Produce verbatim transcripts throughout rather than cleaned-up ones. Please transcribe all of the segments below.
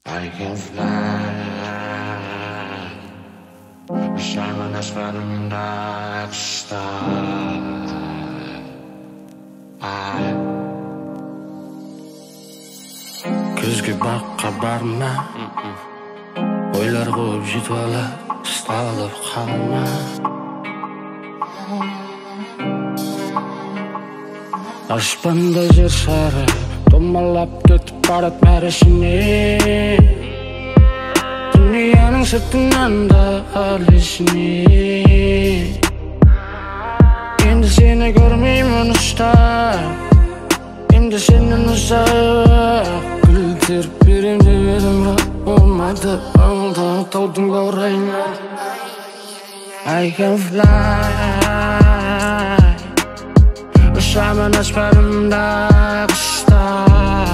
I can fly. Wish I were as far and dark star. Күзге баққа барма, ойлар қойып жетіп ала, ұсталып қалма. Аспанда жер шары домалап кетіп барат мәресіне, дүнияның сыртынан да әлесіне. Енді сені көрмеймін ұстап, енді сенен ұзақ гүлдеріп берем деп едім, бірақ болмады. Аңылдағы таудың баурайына I can fly. Ұшамын аспанымда құстар.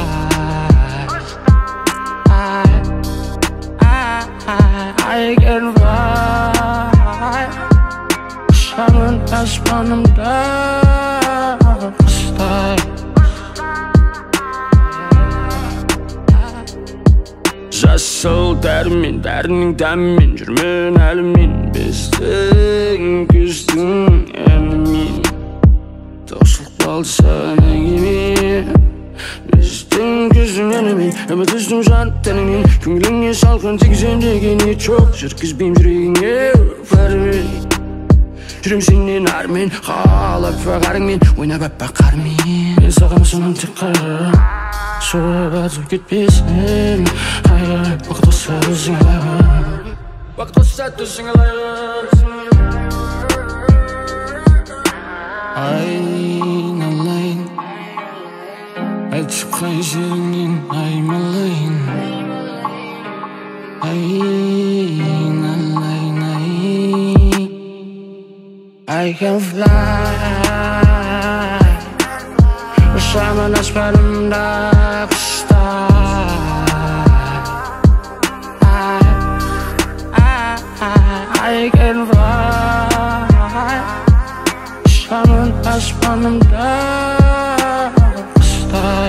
I can fly. Ұшамын аспанымда құстар. Жасыл дәрімен, дәрінің дәмімен жүрмін әлімен, біздің күздің әнімен. Таусылып қалды саған әңгіме, біздің күздің әнімен, үміт үздің жан тәніңнен. Көңіліңе салқын тигізем деген ниет жоқ, жеткізбеймін жүрегіңе бәрімен. Жүрем сенен армен, қалап бағарыңмен, ойнап аппақ қармен. Мен саған ұсынам тек қайғы, суы батып кетпесін. Қайғы уақыт болса өзің алайын, уақыт болса өзің алайын. Айналайын, айтшы қай жеріңнен аймалайын. Айналайын, ай I can fly. Ұшамын аспанымда құстар. I can fly. Ұшамын аспанымда құстар.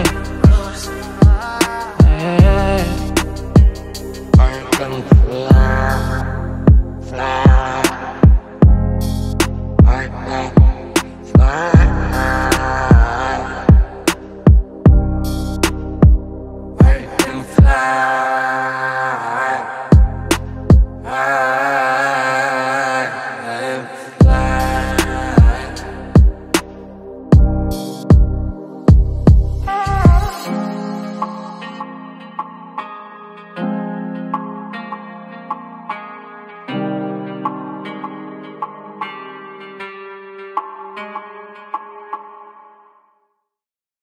I can fly, fly. I can fly. I can fly.